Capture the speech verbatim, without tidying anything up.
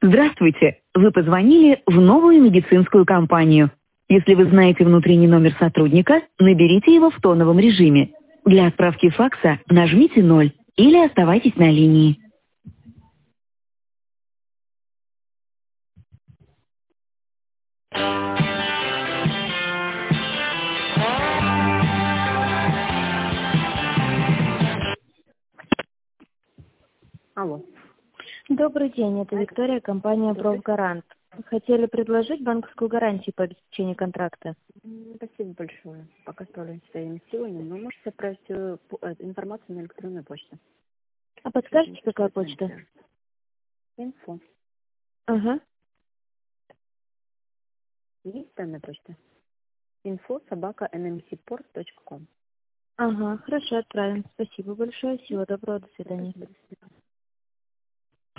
Здравствуйте! Вы позвонили в новую медицинскую компанию. Если вы знаете внутренний номер сотрудника, наберите его в тоновом режиме. Для отправки факса нажмите ноль или оставайтесь на линии. Алло. Добрый день, это Виктория, компания «Профгарант». Хотели предложить банковскую гарантию по обеспечению контракта. М, Спасибо большое. Пока справляюсь своими силами, но можете отправить э, по- э, информацию на электронную почту. А подскажете, какая почта? Инфо. Ага, Есть данная почта? Инфо собака nmcport точка ком. ага, хорошо, отправим. Спасибо большое, всего доброго, до свидания. Спасибо. До свидания.